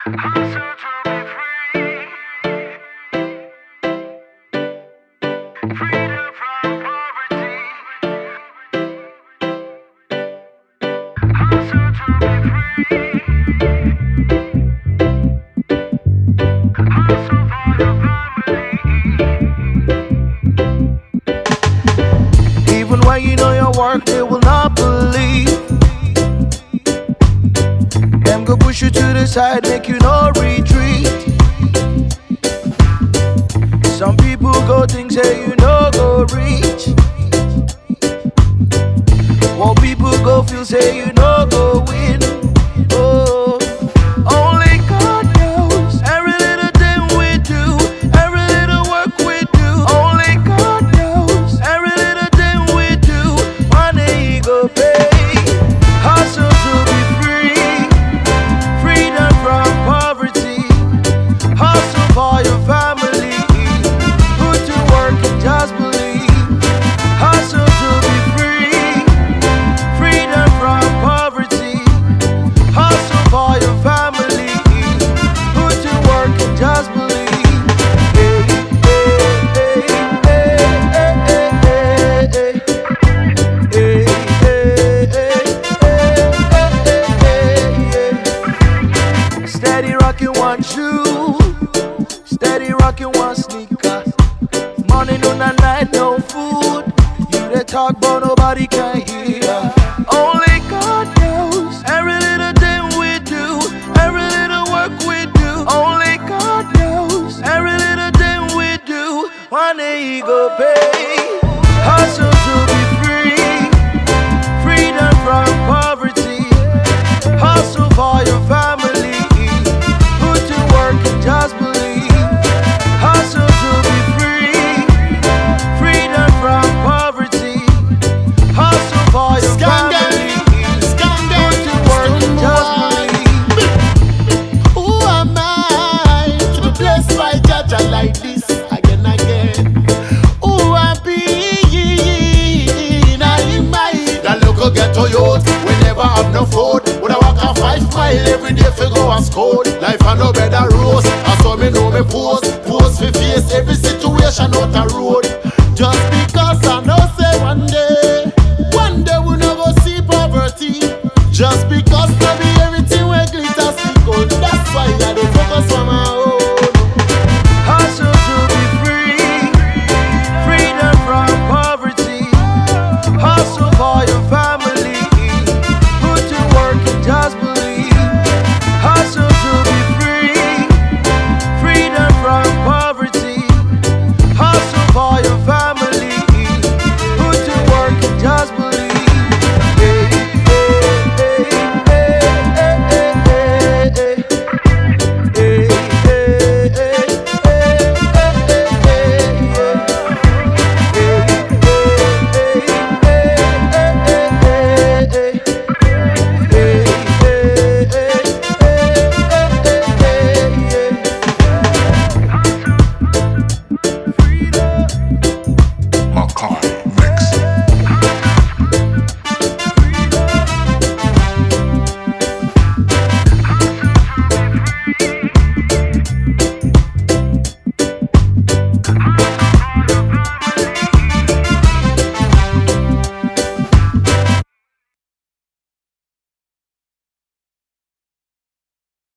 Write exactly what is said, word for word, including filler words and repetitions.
Hustle to be free. Freedom from poverty. Hustle to be free. Hustle for your family. Even when you know your work, they will not believe. Them go push you to the side, make you no retreat. Some people go think say you no go reach. While people go feel say you no go win. Oh, only God knows every little thing we do, every little work we do. Only God knows every little thing we do. One day He go pay. Hustle to be free, freedom from poverty. Hustle for your family, put to work and just believe. Hustle to be free, freedom from poverty. Hustle for your family, put to work and just believe. Hey, hey, hey, hey, hey, hey, hey, hey, hey, hey. Steady rocking one shoe, steady rocking one sneaker. Morning, noon, and night, no food. You they talk, but nobody can hear. Only God knows every little thing we do, every little work we do. Only God knows every little thing we do. One day He go pay. Hustle to be free, freedom from poverty. Hustle for your family, put to work and just believe. Hustle to be free, freedom from poverty. Hustle for your family, put to work and just believe. Who am I to be blessed by Jaja like this again again? Who am I? That local ghetto youth, we never have no food. When I walk a five mile every day for go and school. Life a no better rose, I saw me know me pose. Pose for face every situation out a road.